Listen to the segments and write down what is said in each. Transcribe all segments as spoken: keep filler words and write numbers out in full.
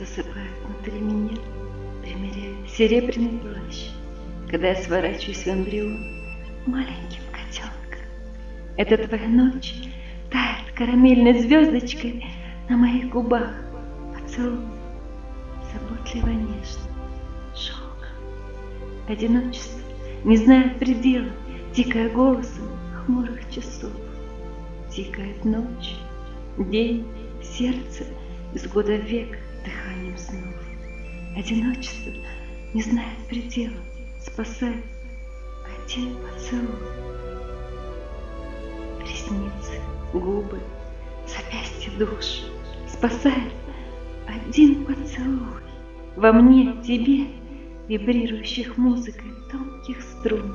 просыпает внутри меня, примеряя серебряный плащ, когда я сворачиваюсь в эмбрион маленьким котенком. Это твоя ночь тает карамельной звездочкой на моих губах, поцелуй, заботливо нежно, шелком. Одиночество не знает предела, тикая голосом хмурых часов. Тикает ночь, день, сердце из года в век дыханием снов. Одиночество не знает предела, спасает один поцелуй. Ресницы, губы, запястье, душ спасает один поцелуй. Во мне, тебе, вибрирующих музыкой тонких струн.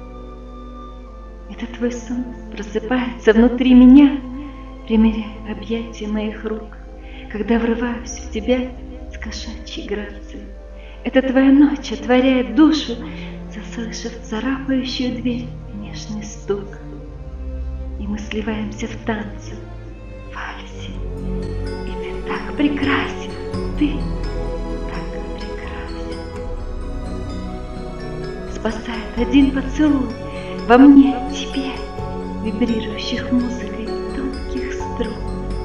Это твой сон просыпается внутри меня, примеряя объятия моих рук, когда врываюсь в тебя с кошачьей грацией. Это твоя ночь отворяет душу, заслышав царапающую дверь нежный стук. И мы сливаемся в танце, в вальсе. И ты так прекрасен, ты так прекрасен. Спасает один поцелуй во мне, тебе, вибрирующих музыкой тонких струн.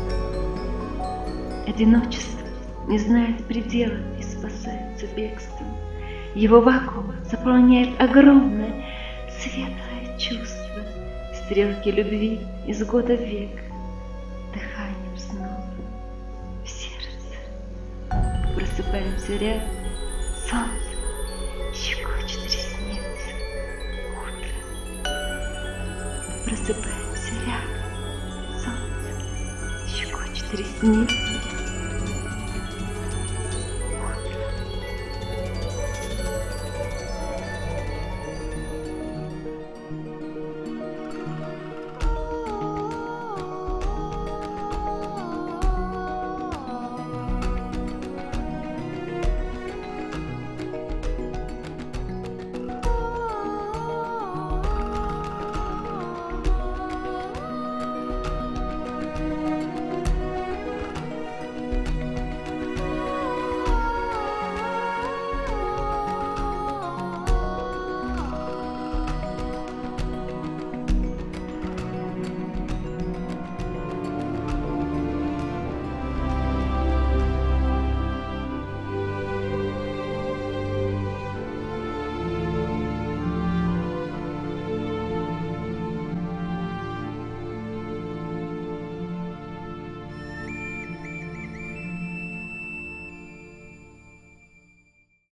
Одиночество не знает предела и спасается бегством. Его вакуум заполняет огромное светлое чувство, стрелки любви из года в век, дыханием снова в сердце. Просыпаемся рядом, солнце щекочет ресницы, утро. Просыпаемся рядом, солнце щекочет ресницы.